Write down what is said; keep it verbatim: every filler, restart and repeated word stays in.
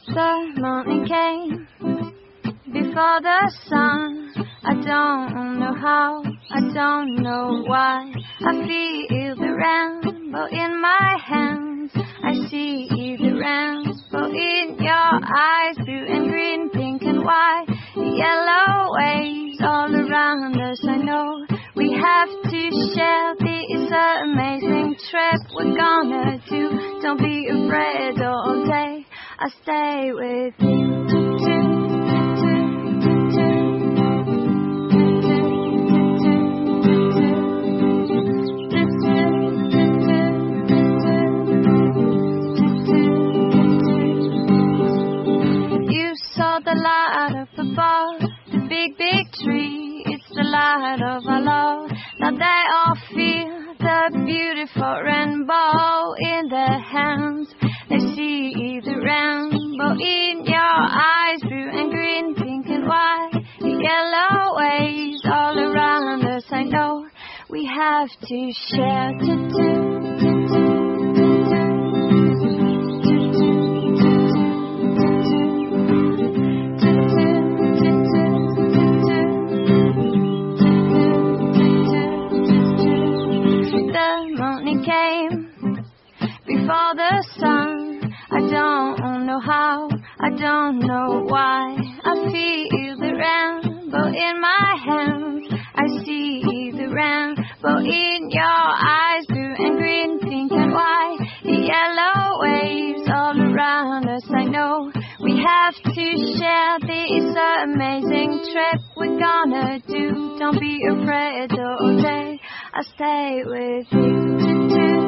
The morning came before the sun. I don't know how, I don't know why. I feel the rainbow in my hands. I see the rainbow in your eyes, blue and green, pink and white, yellow waves all around us. I know we have to share this amazing trip we're gonna do. Don't be afraid all day, I'll stay with you. The light up above, the big, big tree, it's the light of our love. Now they all feel the beautiful rainbow in their hands. They see the rainbow in your eyes, blue and green, pink and white, yellow waves all around us. I know we have to share to do. Before the sun, I don't know how, I don't know why. I feel the rainbow in my hands. I see the rainbow in your eyes, blue and green, pink and white, yellow waves all around us. I know we have to share this amazing trip we're gonna do. Don't be afraid all day, I'll stay with you.